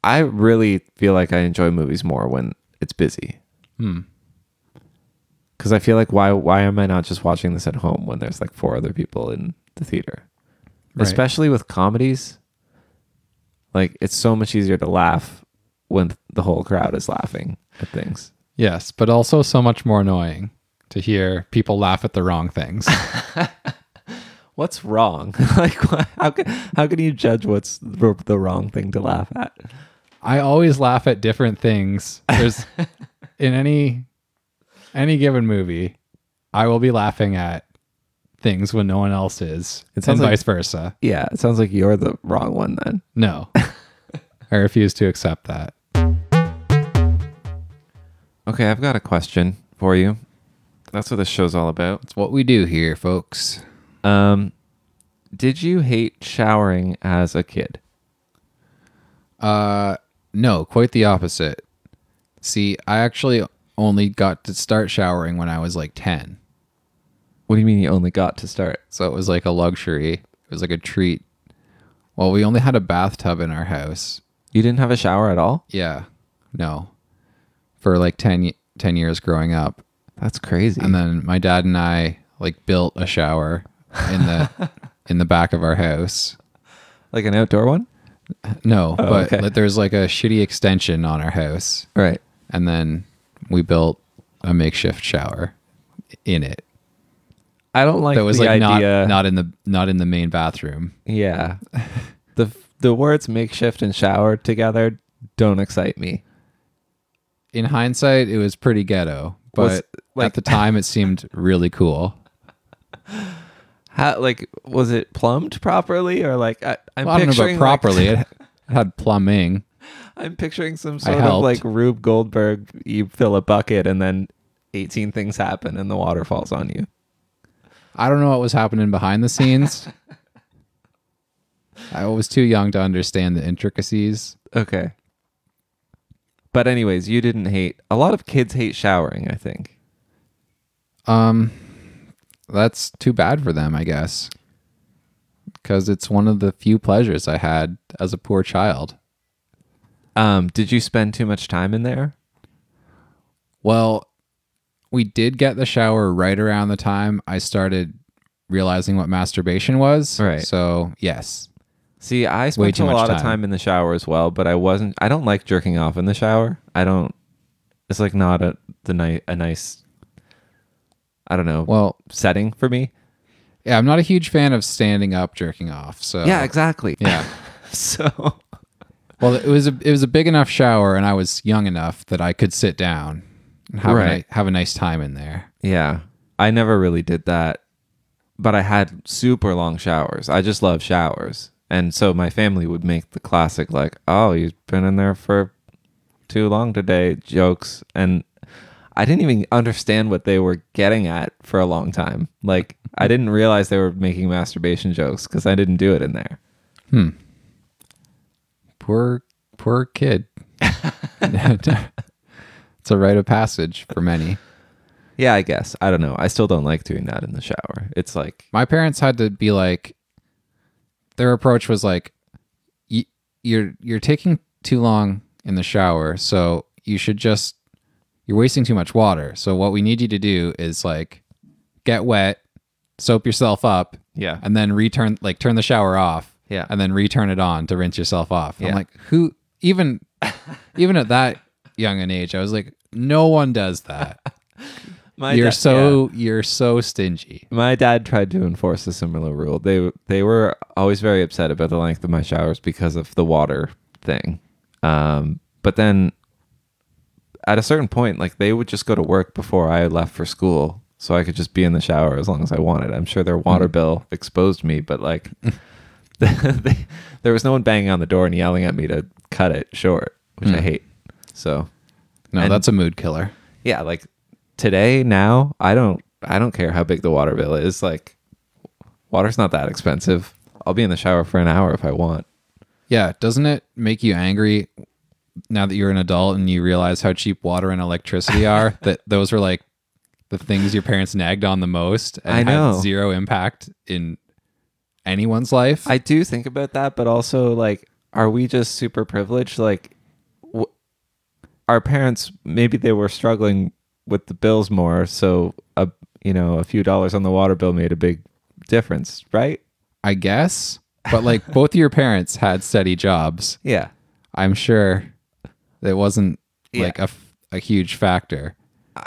I really feel like I enjoy movies more when it's busy. Because I feel like why am I not just watching this at home when there's like 4 other people in the theater? Right. Especially with comedies. Like, it's so much easier to laugh when the whole crowd is laughing at things. Yes, but also so much more annoying to hear people laugh at the wrong things. What's wrong? Like, how can you judge what's the wrong thing to laugh at? I always laugh at different things. There's in any given movie, I will be laughing at things when no one else is, It sounds and like- vice versa. Yeah, it sounds like you're the wrong one then. No, I refuse to accept that. Okay, I've got a question for you. That's what this show's all about. It's what we do here, folks. Did you hate showering as a kid? No, quite the opposite. See, I actually only got to start showering when I was like 10. What do you mean you only got to start? So it was like a luxury. It was like a treat. Well, we only had a bathtub in our house. You didn't have a shower at all? Yeah. No. For like 10 years growing up. That's crazy. And then my dad and I like built a shower in the in the back of our house. Like an outdoor one? No, but okay. like, there's like a shitty extension on our house. Right. And then we built a makeshift shower in it. I don't like That was the like idea. not in the main bathroom. Yeah. The words makeshift and shower together don't excite me. In hindsight, it was pretty ghetto, but at the time it seemed really cool. How, like, was it plumbed properly, or like I'm Well, I don't know picturing about properly. It had plumbing. I'm picturing some sort of helped. like Rube Goldberg. You fill a bucket and then 18 things happen and the water falls on you. I don't know what was happening behind the scenes. I was too young to understand the intricacies. Okay. But anyways, you didn't hate. A lot of kids hate showering, I think. That's too bad for them, I guess. Because it's one of the few pleasures I had as a poor child. Did you spend too much time in there? Well, we did get the shower right around the time I started realizing what masturbation was. Right. So, yes. See, I Way spent too a much lot of time. time in the shower as well, but I don't like jerking off in the shower. It's like not a nice, I don't know, Well, setting for me. yeah, I'm not a huge fan of standing up jerking off. So Yeah, exactly. Yeah. So, Well, it was a big enough shower, and I was young enough that I could sit down and have a nice time in there. yeah, I never really did that, but I had super long showers. I just love showers. And so my family would make the classic, like, oh, you've been in there for too long today jokes. And I didn't even understand what they were getting at for a long time. Like, I didn't realize they were making masturbation jokes because I didn't do it in there. Poor kid. It's a rite of passage for many. Yeah, I guess. I don't know. I still don't like doing that in the shower. It's like, My parents had to be like, their approach was like, you're taking too long in the shower, so you're wasting too much water. So what we need you to do is like get wet, soap yourself up, yeah. and then turn the shower off, Yeah. and then return it on to rinse yourself off. Yeah. I'm like, who even at that young an age, I was like, no one does that. You're so stingy. My dad tried to enforce a similar rule. They were always very upset about the length of my showers because of the water thing. But then at a certain point, like, they would just go to work before I left for school, so I could just be in the shower as long as I wanted. I'm sure their water bill exposed me, but like there was no one banging on the door and yelling at me to cut it short, which I hate. So No, that's a mood killer. yeah, like now I don't care how big the water bill is. Like, water's not that expensive. I'll be in the shower for an hour if I want. Yeah, doesn't it make you angry now that you're an adult and you realize how cheap water and electricity are? That those were like the things your parents nagged on the most and I know. had zero impact in anyone's life. I do think about that, but also, like, are we just super privileged? Like, our parents, maybe they were struggling with the bills more, so a few dollars on the water bill made a big difference, right? I guess. But like both of your parents had steady jobs. Yeah. I'm sure it wasn't Yeah. like a huge factor.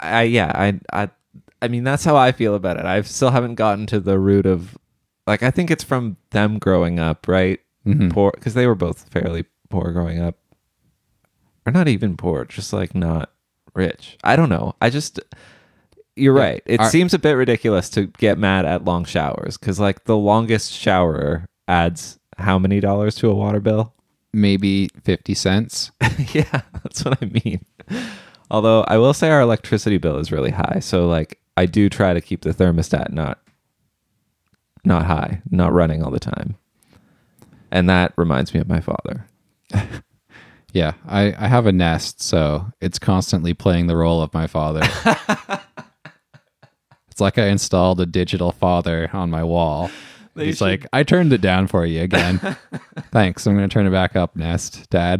I mean, that's how I feel about it. I still haven't gotten to the root of, like, I think it's from them growing up, right? Mhm. Poor, because they were both fairly poor growing up, or not even poor, just like not rich. I don't know. You're right. It seems a bit ridiculous to get mad at long showers, because like the longest shower adds how many dollars to a water bill? Maybe 50 cents. Yeah, that's what I mean. Although I will say our electricity bill is really high, so like I do try to keep the thermostat not high, not running all the time. And that reminds me of my father. Yeah, I have a Nest, so it's constantly playing the role of my father. It's like I installed a digital father on my wall. He's like, I turned it down for you again. Thanks. I'm going to turn it back up, Nest, Dad.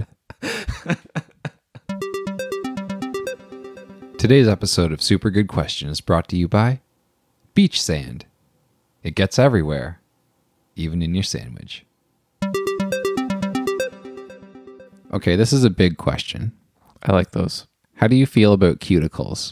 Today's episode of Super Good Question is brought to you by Beach Sand. It gets everywhere, even in your sandwich. Okay, this is a big question. I like those. How do you feel about cuticles?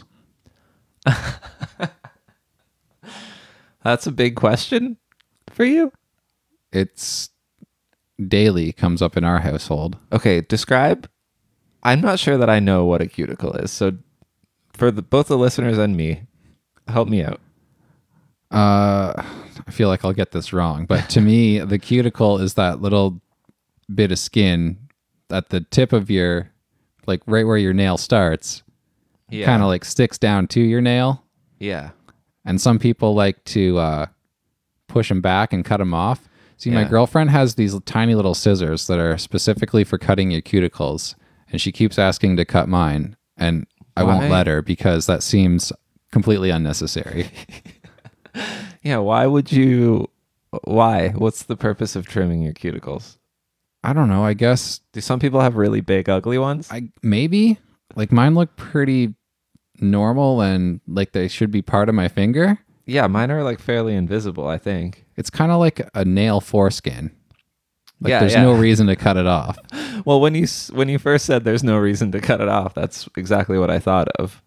That's a big question for you? It's daily comes up in our household. Okay, describe. I'm not sure that I know what a cuticle is. So for both the listeners and me, help me out. I feel like I'll get this wrong, but to me, the cuticle is that little bit of skin at the tip of your, like right where your nail starts, Yeah. kind of like sticks down to your nail. Yeah. And some people like to push them back and cut them off. See, my Yeah. girlfriend has these tiny little scissors that are specifically for cutting your cuticles, and she keeps asking to cut mine, and I won't Why? let her because that seems completely unnecessary. Yeah, why would you? Why? What's the purpose of trimming your cuticles? I don't know. I guess Do some people have really big, ugly ones? maybe like mine look pretty normal and like they should be part of my finger. Yeah, mine are like fairly invisible, I think. It's kind of like a nail foreskin. Like Yeah, there's yeah. no reason to cut it off. Well, when you first said there's no reason to cut it off, that's exactly what I thought of.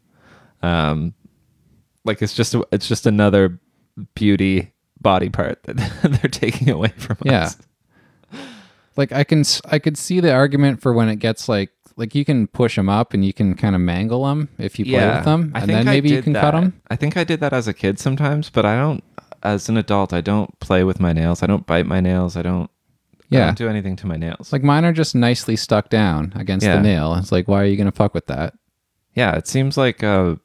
Like it's just another beauty body part that they're taking away from Yeah. us. Like I could see the argument for when it gets like you can push them up and you can kind of mangle them if you play with them, I and think then I maybe you did can that. cut them. I think I did that as a kid sometimes, but I don't. As an adult, I don't play with my nails. I don't bite my nails. I don't Yeah, do anything to my nails. like mine are just nicely stuck down against Yeah. the nail. It's like, why are you gonna fuck with that? Yeah, it seems like a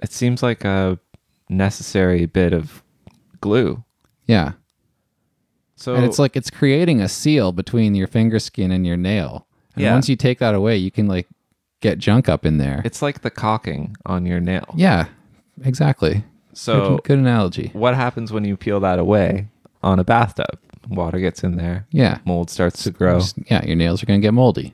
necessary bit of glue. Yeah, So and it's like it's creating a seal between your finger skin and your nail. And Yeah. once you take that away, you can like get junk up in there. it's like the caulking on your nail. Yeah, exactly. So Good analogy. what happens when you peel that away on a bathtub? Water gets in there. Yeah. Mold starts to grow. Yeah, your nails are going to get moldy.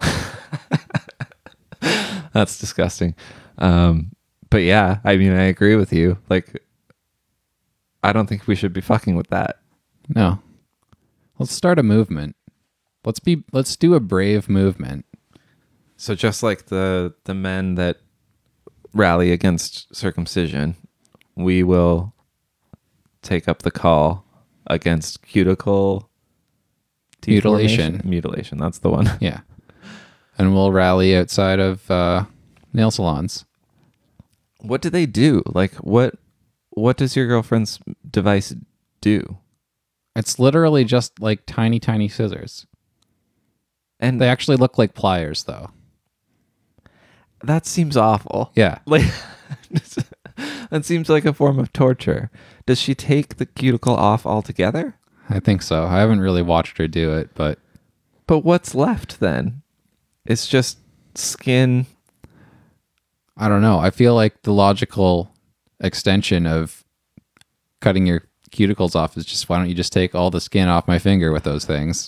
That's disgusting. But yeah, I mean, I agree with you. Like, I don't think we should be fucking with that. No. Let's start a movement. Let's do a brave movement. So just like the men that rally against circumcision, we will take up the call against cuticle Mutilation. Mutilation, that's the one. Yeah. And we'll rally outside of nail salons. What do they do? Like, what does your girlfriend's device do? It's literally just like tiny, tiny scissors. And They actually look like pliers, though. that seems awful. Yeah. Like, that seems like a form of torture. Does she take the cuticle off altogether? I think so. I haven't really watched her do it, but But what's left then? It's just skin. I don't know. I feel like the logical extension of cutting your cuticles off is just, why don't you just take all the skin off my finger with those things?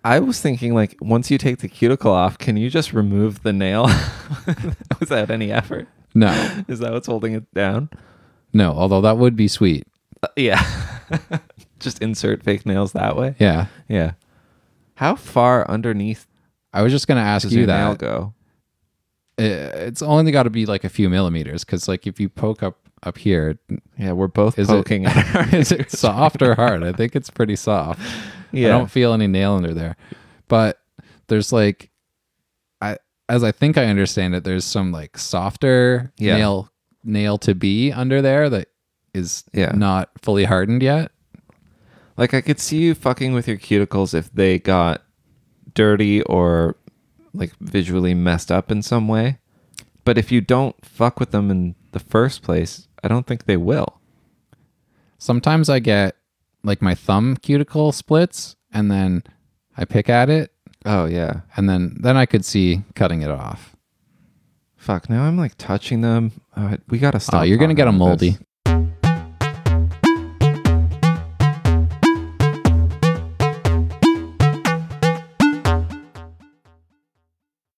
I was thinking like once you take the cuticle off, can you just remove the nail without any effort? No, Is that what's holding it down? no. Although that would be sweet. Yeah. Just insert fake nails that way. Yeah. Yeah. How far underneath I was just gonna ask does you your nail that. go? It's only got to be like a few millimeters, because like if you poke up here, Yeah, we're both Is poking at our is it soft or hard? I think it's pretty soft. Yeah. I don't feel any nail under there, but there's like, as I think I understand it, there's some like softer Yeah. nail to be under there that is Yeah. not fully hardened yet. Like I could see you fucking with your cuticles if they got dirty or like visually messed up in some way. But if you don't fuck with them in the first place, I don't think they will. Sometimes I get like my thumb cuticle splits, and then I pick at it, Oh yeah. and then I could see cutting it off. Fuck, now I'm like touching them. We gotta stop. Oh, you're gonna talking get a about moldy. this.